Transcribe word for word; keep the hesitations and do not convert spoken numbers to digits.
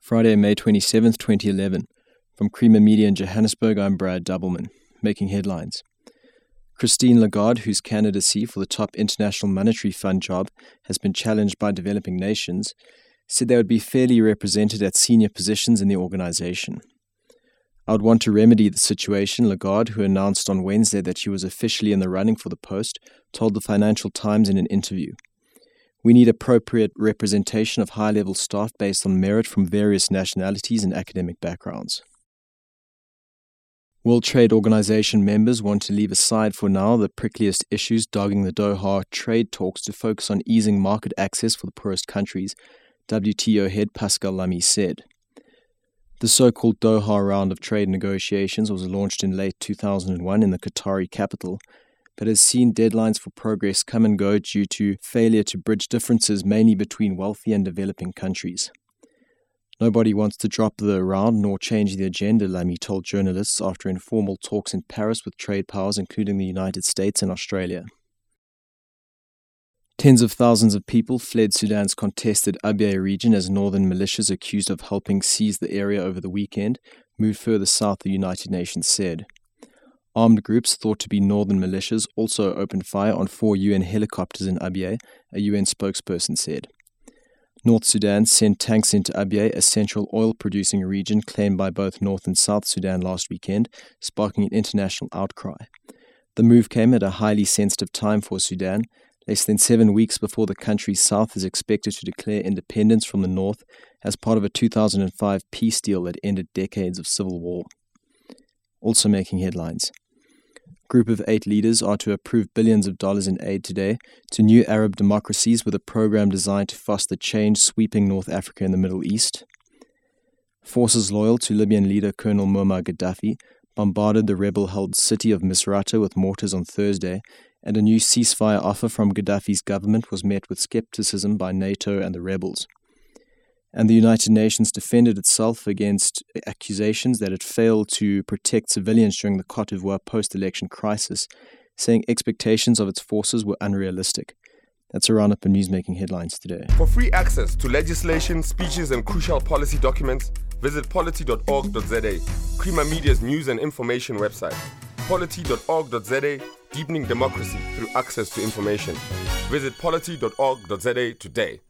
Friday, May twenty-seventh, twenty eleven. From Creamer Media in Johannesburg, I'm Brad Doubleman, making headlines. Christine Lagarde, whose candidacy for the top International Monetary Fund job has been challenged by developing nations, said they would be fairly represented at senior positions in the organization. I would want to remedy the situation, Lagarde, who announced on Wednesday that she was officially in the running for the post, told the Financial Times in an interview. We need appropriate representation of high-level staff based on merit from various nationalities and academic backgrounds. World Trade Organization members want to leave aside for now the prickliest issues dogging the Doha trade talks to focus on easing market access for the poorest countries, W T O head Pascal Lamy said. The so-called Doha round of trade negotiations was launched in late two thousand one in the Qatari capital, but has seen deadlines for progress come and go due to failure to bridge differences mainly between wealthy and developing countries. Nobody wants to drop the round nor change the agenda, Lamy told journalists after informal talks in Paris with trade powers including the United States and Australia. Tens of thousands of people fled Sudan's contested Abyei region as northern militias accused of helping seize the area over the weekend moved further south, the United Nations said. Armed groups thought to be northern militias also opened fire on four U N helicopters in Abyei, a U N spokesperson said. North Sudan sent tanks into Abyei, a central oil-producing region claimed by both North and South Sudan last weekend, sparking an international outcry. The move came at a highly sensitive time for Sudan, less than seven weeks before the country's south is expected to declare independence from the north as part of a two thousand five peace deal that ended decades of civil war. Also making headlines. Group of eight leaders are to approve billions of dollars in aid today to new Arab democracies with a program designed to foster change sweeping North Africa and the Middle East. Forces loyal to Libyan leader Colonel Muammar Gaddafi bombarded the rebel-held city of Misrata with mortars on Thursday, and a new ceasefire offer from Gaddafi's government was met with skepticism by NATO and the rebels. And the United Nations defended itself against accusations that it failed to protect civilians during the Côte d'Ivoire post-election crisis, saying expectations of its forces were unrealistic. That's a roundup of newsmaking headlines today. For free access to legislation, speeches and crucial policy documents, visit polity dot org dot z a, Creamer Media's news and information website. polity dot org dot z a, deepening democracy through access to information. Visit polity dot org dot z a today.